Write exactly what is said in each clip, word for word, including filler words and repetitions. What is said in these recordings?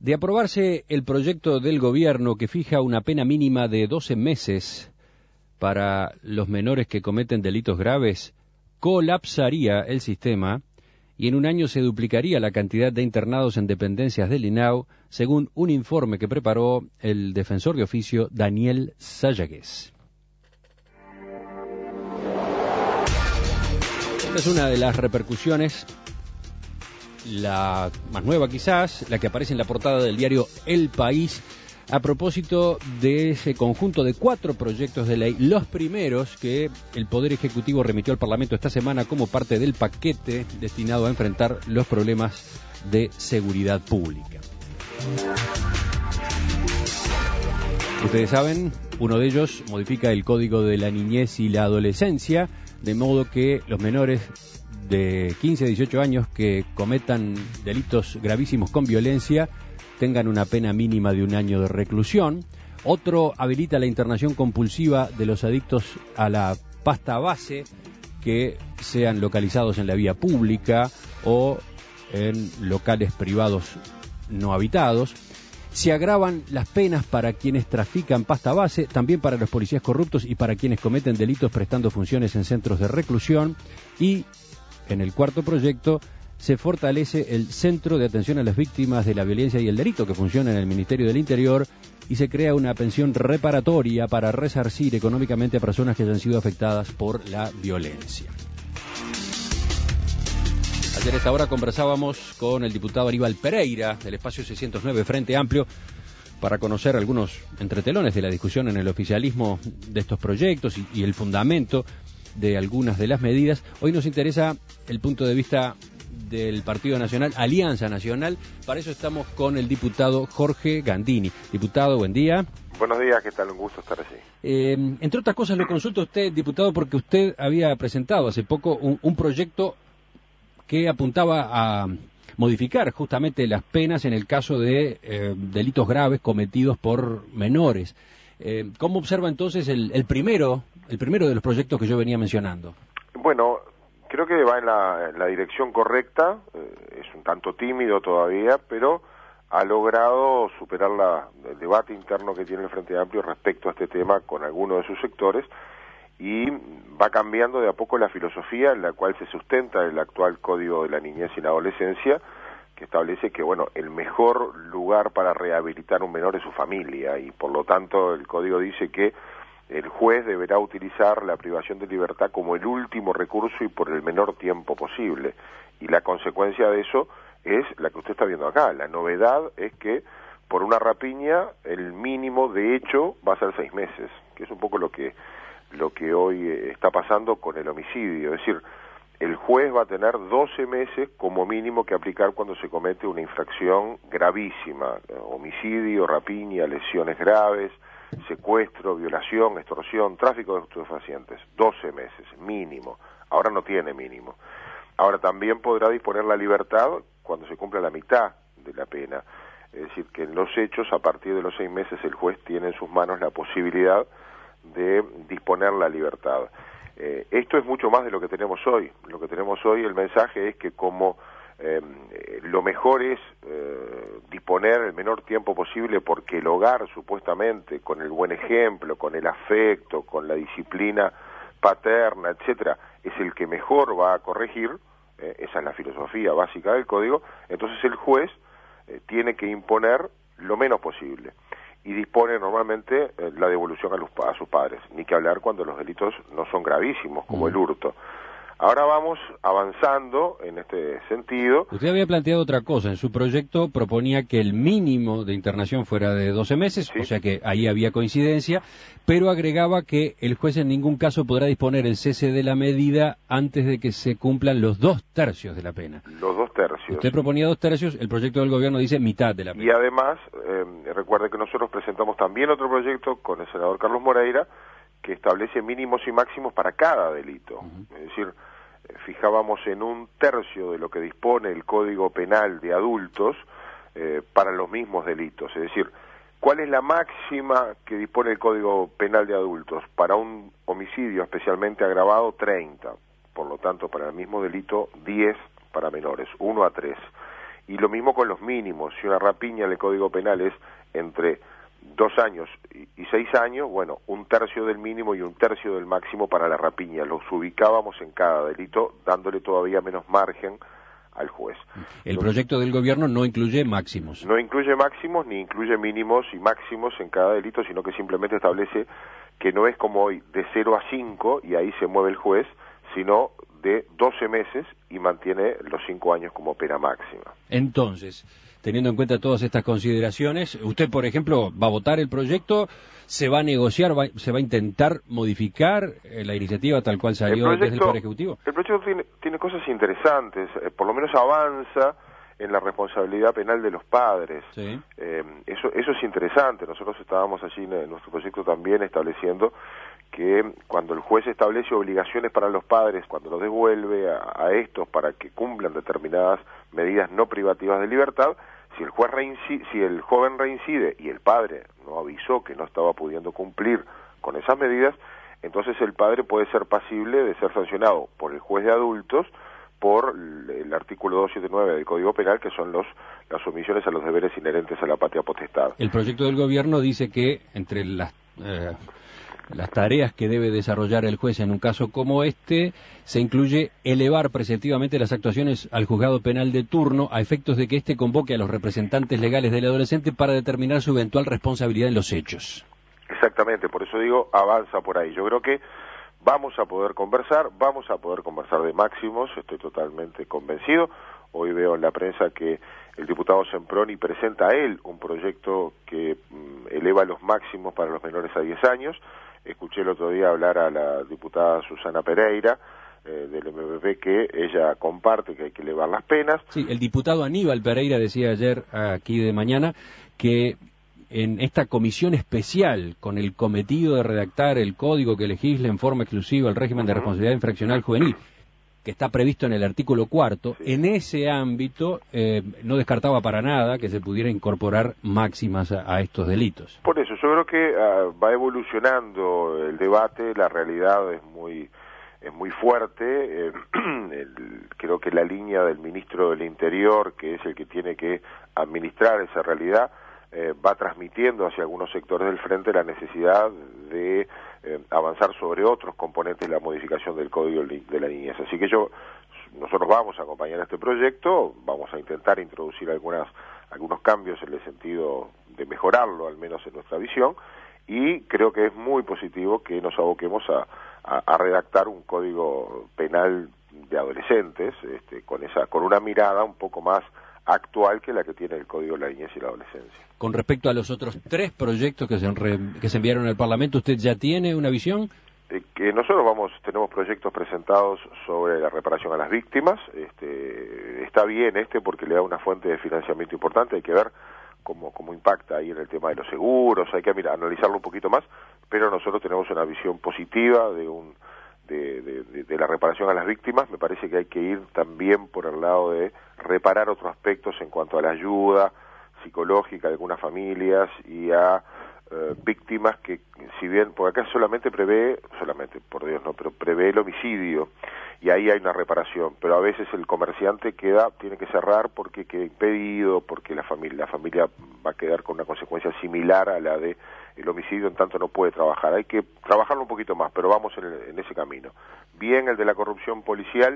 De aprobarse el proyecto del gobierno que fija una pena mínima de doce meses para los menores que cometen delitos graves, colapsaría el sistema y en un año se duplicaría la cantidad de internados en dependencias del INAU, según un informe que preparó el defensor de oficio Daniel Sayagues. Esta es una de las repercusiones, la más nueva quizás, la que aparece en la portada del diario El País, a propósito de ese conjunto de cuatro proyectos de ley, los primeros que el Poder Ejecutivo remitió al Parlamento esta semana como parte del paquete destinado a enfrentar los problemas de seguridad pública. Ustedes saben, uno de ellos modifica el Código de la Niñez y la Adolescencia, de modo que los menores de quince a dieciocho años que cometan delitos gravísimos con violencia tengan una pena mínima de un año de reclusión. Otro habilita la internación compulsiva de los adictos a la pasta base que sean localizados en la vía pública o en locales privados no habitados. Se agravan las penas para quienes trafican pasta base, también para los policías corruptos y para quienes cometen delitos prestando funciones en centros de reclusión. Y en el cuarto proyecto se fortalece el Centro de Atención a las Víctimas de la Violencia y el Delito que funciona en el Ministerio del Interior y se crea una pensión reparatoria para resarcir económicamente a personas que hayan sido afectadas por la violencia. Ayer a esta hora conversábamos con el diputado Aníbal Pereira del espacio seiscientos nueve Frente Amplio para conocer algunos entretelones de la discusión en el oficialismo de estos proyectos y, y el fundamento de algunas de las medidas. Hoy nos interesa el punto de vista del Partido Nacional, Alianza Nacional. Para eso estamos con el diputado Jorge Gandini. Diputado, buen día. Buenos días, ¿qué tal? Un gusto estar allí. Eh, entre otras cosas, lo consulto a usted, diputado, porque usted había presentado hace poco un, un proyecto que apuntaba a modificar justamente las penas en el caso de eh, delitos graves cometidos por menores. Eh, ¿Cómo observa entonces el, el primero, el primero de los proyectos que yo venía mencionando? Bueno, creo que va en la, en la dirección correcta, eh, es un tanto tímido todavía, pero ha logrado superar la, el debate interno que tiene el Frente Amplio respecto a este tema con algunos de sus sectores y va cambiando de a poco la filosofía en la cual se sustenta el actual Código de la Niñez y la Adolescencia, que establece que, bueno, el mejor lugar para rehabilitar a un menor es su familia y por lo tanto el Código dice que el juez deberá utilizar la privación de libertad como el último recurso y por el menor tiempo posible. Y la consecuencia de eso es la que usted está viendo acá. La novedad es que por una rapiña el mínimo de hecho va a ser seis meses, que es un poco lo que, lo que hoy está pasando con el homicidio. Es decir, el juez va a tener doce meses como mínimo que aplicar cuando se comete una infracción gravísima, homicidio, rapiña, lesiones graves, secuestro, violación, extorsión, tráfico de estupefacientes, doce meses, mínimo. Ahora no tiene mínimo. Ahora también podrá disponer la libertad cuando se cumpla la mitad de la pena. Es decir, que en los hechos, a partir de los seis meses, el juez tiene en sus manos la posibilidad de disponer la libertad. Eh, esto es mucho más de lo que tenemos hoy. Lo que tenemos hoy, el mensaje es que como eh, lo mejor es eh, disponer el menor tiempo posible porque el hogar, supuestamente, con el buen ejemplo, con el afecto, con la disciplina paterna, etcétera, es el que mejor va a corregir, eh, esa es la filosofía básica del código, entonces el juez eh, tiene que imponer lo menos posible y dispone normalmente eh, la devolución a, los, a sus padres, ni que hablar cuando los delitos no son gravísimos, como mm. el hurto. Ahora vamos avanzando en este sentido. Usted había planteado otra cosa. En su proyecto proponía que el mínimo de internación fuera de doce meses, sí. O sea que ahí había coincidencia, pero agregaba que el juez en ningún caso podrá disponer el cese de la medida antes de que se cumplan los dos tercios de la pena. Los dos tercios. Usted proponía dos tercios, el proyecto del gobierno dice mitad de la pena. Y además, eh, recuerde que nosotros presentamos también otro proyecto con el senador Carlos Moreira, que establece mínimos y máximos para cada delito. Uh-huh. Es decir, fijábamos en un tercio de lo que dispone el Código Penal de adultos eh, para los mismos delitos. Es decir, ¿cuál es la máxima que dispone el Código Penal de adultos? Para un homicidio especialmente agravado, treinta. Por lo tanto, para el mismo delito, diez para menores, uno a tres. Y lo mismo con los mínimos. Si una rapiña en el Código Penal es entre dos años y, y seis años, bueno, un tercio del mínimo y un tercio del máximo para la rapiña. Los ubicábamos en cada delito, dándole todavía menos margen al juez. El proyecto del gobierno no incluye máximos. No incluye máximos, ni incluye mínimos y máximos en cada delito, sino que simplemente establece que no es como hoy de cero a cinco y ahí se mueve el juez, sino de doce meses y mantiene los cinco años como pena máxima. Entonces, teniendo en cuenta todas estas consideraciones, usted, por ejemplo, va a votar el proyecto, se va a negociar, va, se va a intentar modificar eh, la iniciativa tal cual salió proyecto, desde el Poder Ejecutivo. El proyecto tiene, tiene cosas interesantes, eh, por lo menos avanza en la responsabilidad penal de los padres. Sí. Eh, eso, eso es interesante. Nosotros estábamos allí en, en nuestro proyecto también estableciendo que cuando el juez establece obligaciones para los padres, cuando los devuelve a, a estos para que cumplan determinadas medidas no privativas de libertad, si el juez reincide, si el joven reincide y el padre no avisó que no estaba pudiendo cumplir con esas medidas, entonces el padre puede ser pasible de ser sancionado por el juez de adultos por el artículo doscientos setenta y nueve del Código Penal, que son los las omisiones a los deberes inherentes a la patria potestad. El proyecto del gobierno dice que entre las eh, las tareas que debe desarrollar el juez en un caso como este, se incluye elevar preceptivamente las actuaciones al juzgado penal de turno a efectos de que éste convoque a los representantes legales del adolescente para determinar su eventual responsabilidad en los hechos. Exactamente, por eso digo, avanza por ahí. Yo creo que vamos a poder conversar, vamos a poder conversar de máximos, estoy totalmente convencido. Hoy veo en la prensa que el diputado Semproni presenta a él un proyecto que mm, eleva los máximos para los menores a diez años. Escuché el otro día hablar a la diputada Susana Pereira eh, del M P P que ella comparte que hay que elevar las penas. Sí, el diputado Aníbal Pereira decía ayer aquí de mañana que en esta comisión especial con el cometido de redactar el código que legisla en forma exclusiva el régimen de responsabilidad infraccional juvenil, que está previsto en el artículo cuarto, sí. En ese ámbito eh, no descartaba para nada que se pudiera incorporar máximas a, a estos delitos. Por eso, yo creo que uh, va evolucionando el debate, la realidad es muy es muy fuerte, eh, el, creo que la línea del ministro del Interior, que es el que tiene que administrar esa realidad, eh, va transmitiendo hacia algunos sectores del frente la necesidad de Eh, avanzar sobre otros componentes de la modificación del Código de la Niñez. Así que yo, nosotros vamos a acompañar este proyecto, vamos a intentar introducir algunas, algunos cambios en el sentido de mejorarlo, al menos en nuestra visión, y creo que es muy positivo que nos aboquemos a, a, a redactar un código penal de adolescentes, este, con esa, con una mirada un poco más actual que la que tiene el Código de la Niñez y la Adolescencia. Con respecto a los otros tres proyectos que se, re, que se enviaron al Parlamento, ¿usted ya tiene una visión? Eh, que nosotros vamos, tenemos proyectos presentados sobre la reparación a las víctimas. Este, está bien este porque le da una fuente de financiamiento importante, hay que ver cómo, cómo impacta ahí en el tema de los seguros, hay que mira, analizarlo un poquito más, pero nosotros tenemos una visión positiva de un De, de, de la reparación a las víctimas. Me parece que hay que ir también por el lado de reparar otros aspectos en cuanto a la ayuda psicológica de algunas familias y a eh, víctimas que, si bien, porque acá solamente prevé, solamente, por Dios, no, pero prevé el homicidio y ahí hay una reparación, pero a veces el comerciante queda, tiene que cerrar porque queda impedido, porque la familia, la familia va a quedar con una consecuencia similar a la de el homicidio, en tanto no puede trabajar. Hay que trabajarlo un poquito más, pero vamos en, el, en ese camino. Bien el de la corrupción policial,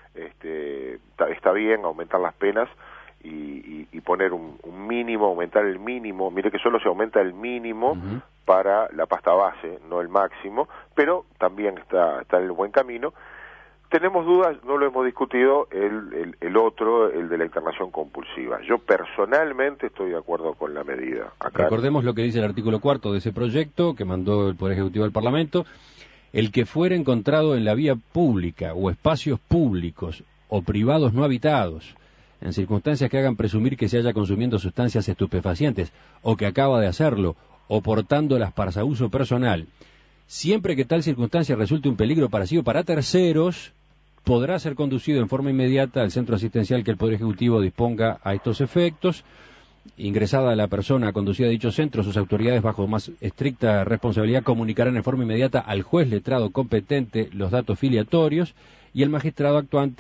este, está, está bien aumentar las penas y, y, y poner un, un mínimo, aumentar el mínimo. Mire que solo se aumenta el mínimo uh-huh. para la pasta base, no el máximo, pero también está, está en el buen camino. Tenemos dudas, no lo hemos discutido, el, el, el otro, el de la internación compulsiva. Yo personalmente estoy de acuerdo con la medida. Acá... Recordemos lo que dice el artículo cuarto de ese proyecto que mandó el Poder Ejecutivo al Parlamento. El que fuera encontrado en la vía pública o espacios públicos o privados no habitados, en circunstancias que hagan presumir que se haya consumiendo sustancias estupefacientes o que acaba de hacerlo, o portándolas para su uso personal, siempre que tal circunstancia resulte un peligro para sí o para terceros, podrá ser conducido en forma inmediata al centro asistencial que el Poder Ejecutivo disponga a estos efectos. Ingresada la persona conducida a dicho centro, sus autoridades, bajo más estricta responsabilidad, comunicarán en forma inmediata al juez letrado competente los datos filiatorios y el magistrado actuante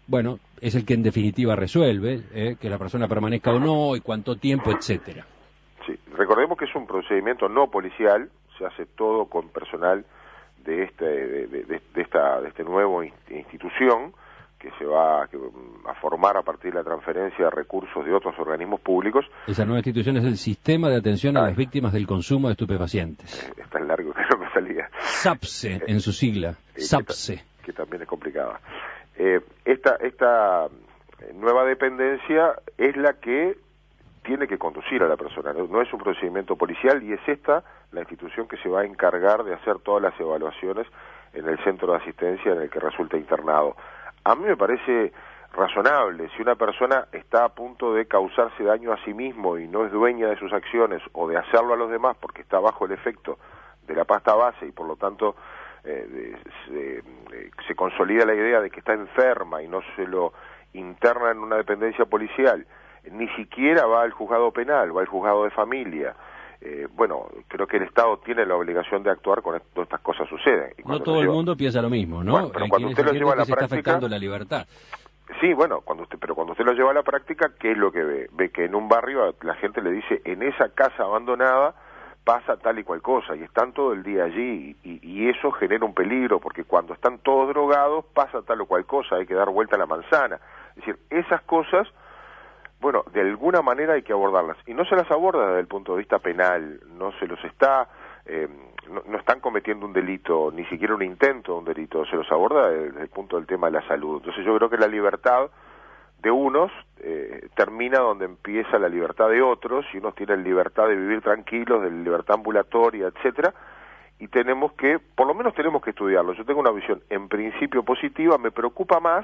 bueno, es el que en definitiva resuelve eh, que la persona permanezca o no y cuánto tiempo, etcétera. Sí, recordemos que es un procedimiento no policial, se hace todo con personal de este de, de, de, de esta de este nuevo institución que se va a, que, a formar a partir de la transferencia de recursos de otros organismos públicos. Esa nueva institución es el Sistema de Atención a Ay. las Víctimas del Consumo de Estupefacientes. Eh, es tan largo que no me salía. SAPSE, en su sigla, eh, SAPSE. Que, que también es complicada. Eh, esta, esta nueva dependencia es la que tiene que conducir a la persona, no, no es un procedimiento policial y es esta la institución que se va a encargar de hacer todas las evaluaciones en el centro de asistencia en el que resulta internado. A mí me parece razonable, si una persona está a punto de causarse daño a sí mismo y no es dueña de sus acciones o de hacerlo a los demás porque está bajo el efecto de la pasta base y por lo tanto eh, de, se, eh, se consolida la idea de que está enferma y no se lo interna en una dependencia policial, ni siquiera va al juzgado penal, va al juzgado de familia. Eh, bueno, creo que el Estado tiene la obligación de actuar cuando estas cosas suceden. Y no todo el lleva... mundo piensa lo mismo, ¿no? Bueno, pero cuando usted lo lleva a la se práctica... está afectando la libertad. Sí, bueno, cuando usted, pero cuando usted lo lleva a la práctica, ¿qué es lo que ve? Ve que en un barrio la gente le dice, en esa casa abandonada pasa tal y cual cosa, y están todo el día allí, y, y eso genera un peligro, porque cuando están todos drogados pasa tal o cual cosa, hay que dar vuelta a la manzana. Es decir, esas cosas... Bueno, de alguna manera hay que abordarlas, y no se las aborda desde el punto de vista penal, no se los está, eh, no, no están cometiendo un delito, ni siquiera un intento de un delito, se los aborda desde, desde el punto del tema de la salud. Entonces yo creo que la libertad de unos eh, termina donde empieza la libertad de otros, y unos tienen libertad de vivir tranquilos, de libertad ambulatoria, etcétera, y tenemos que, por lo menos tenemos que estudiarlo. Yo tengo una visión en principio positiva, me preocupa más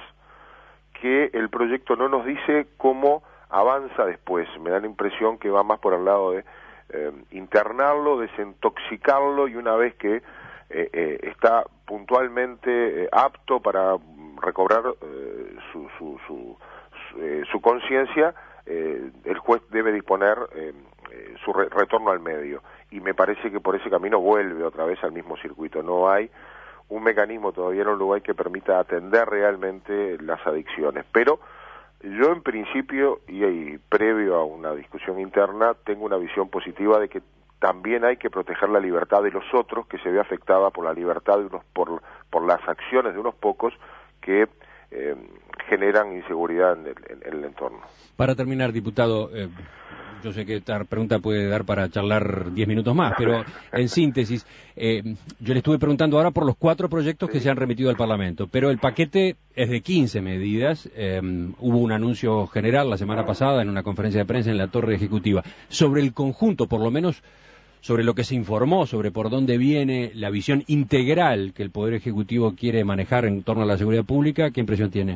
que el proyecto no nos dice cómo avanza después, me da la impresión que va más por el lado de eh, internarlo, desintoxicarlo y una vez que eh, eh, está puntualmente eh, apto para recobrar eh, su, su, su, su, eh, su conciencia, eh, el juez debe disponer eh, eh, su re retorno al medio y me parece que por ese camino vuelve otra vez al mismo circuito. No hay un mecanismo todavía en Uruguay que permita atender realmente las adicciones, pero yo en principio, y, y previo a una discusión interna, tengo una visión positiva de que también hay que proteger la libertad de los otros, que se ve afectada por la libertad de unos, por, por las acciones de unos pocos que eh, generan inseguridad en el, en el entorno. Para terminar, diputado, eh, yo sé que esta pregunta puede dar para charlar diez minutos más, pero en síntesis, eh, yo le estuve preguntando ahora por los cuatro proyectos que se han remitido al Parlamento, pero el paquete es de quince medidas. Eh, hubo un anuncio general la semana pasada en una conferencia de prensa en la Torre Ejecutiva. Sobre el conjunto, por lo menos sobre lo que se informó, sobre por dónde viene la visión integral que el Poder Ejecutivo quiere manejar en torno a la seguridad pública, ¿qué impresión tiene?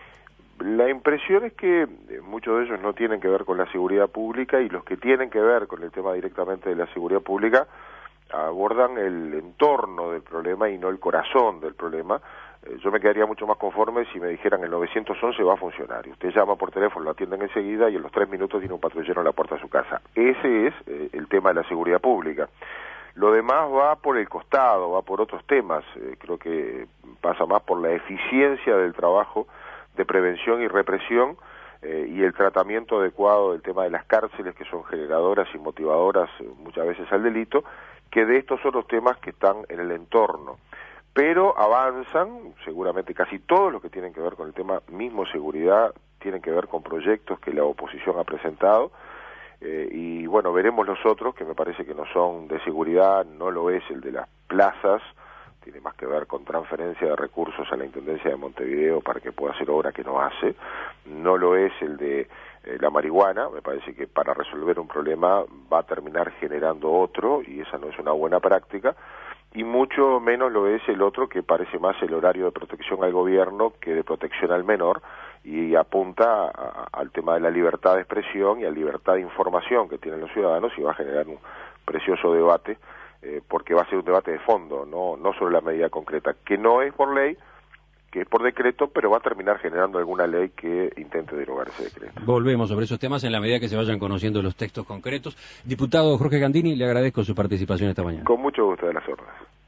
La impresión es que muchos de ellos no tienen que ver con la seguridad pública y los que tienen que ver con el tema directamente de la seguridad pública abordan el entorno del problema y no el corazón del problema. Eh, yo me quedaría mucho más conforme si me dijeran el nueve once va a funcionar y usted llama por teléfono, lo atienden enseguida y en los tres minutos tiene un patrullero en la puerta de su casa. Ese es eh, el tema de la seguridad pública. Lo demás va por el costado, va por otros temas. Eh, creo que pasa más por la eficiencia del trabajo de prevención y represión eh, y el tratamiento adecuado del tema de las cárceles, que son generadoras y motivadoras eh, muchas veces al delito, que de estos otros temas que están en el entorno. Pero avanzan, seguramente casi todos los que tienen que ver con el tema mismo seguridad, tienen que ver con proyectos que la oposición ha presentado, eh, y bueno, veremos los otros, que me parece que no son de seguridad, no lo es el de las plazas, tiene más que ver con transferencia de recursos a la Intendencia de Montevideo para que pueda hacer obra que no hace, no lo es el de eh, la marihuana, me parece que para resolver un problema va a terminar generando otro y esa no es una buena práctica, y mucho menos lo es el otro que parece más el horario de protección al gobierno que de protección al menor y apunta a, a, al tema de la libertad de expresión y a la libertad de información que tienen los ciudadanos y va a generar un precioso debate. Eh, porque va a ser un debate de fondo, no, no sobre la medida concreta, que no es por ley, que es por decreto, pero va a terminar generando alguna ley que intente derogar ese decreto. Volvemos sobre esos temas en la medida que se vayan conociendo los textos concretos. Diputado Jorge Gandini, le agradezco su participación esta mañana. Con mucho gusto, de las órdenes.